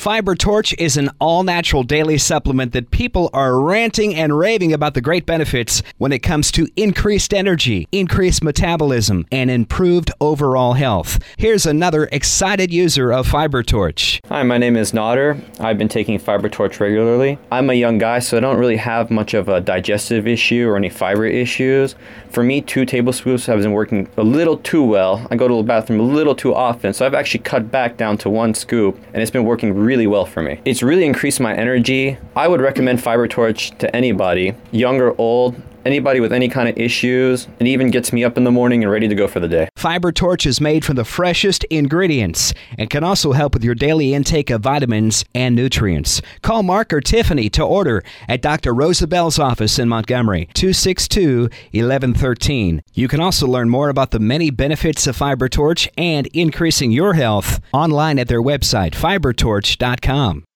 Fiber Torch is an all-natural daily supplement that people are ranting and raving about the great benefits when it comes to increased energy, increased metabolism, and improved overall health. Here's another excited user of Fiber Torch. Hi, my name is Nader. I've been taking Fiber Torch regularly. I'm a young guy, so I don't really have much of a digestive issue or any fiber issues. For me, 2 tablespoons have been working a little too well. I go to the bathroom a little too often, so I've actually cut back down to 1 scoop, and it's been working really well for me. It's really increased my energy. I would recommend Fiber Torch to anybody, young or old, anybody with any kind of issues. It even gets me up in the morning and ready to go for the day. Fiber Torch is made from the freshest ingredients and can also help with your daily intake of vitamins and nutrients. Call Mark or Tiffany to order at Dr. Rosabelle's office in Montgomery, 262-1113. You can also learn more about the many benefits of Fiber Torch and increasing your health online at their website, fibertorch.com.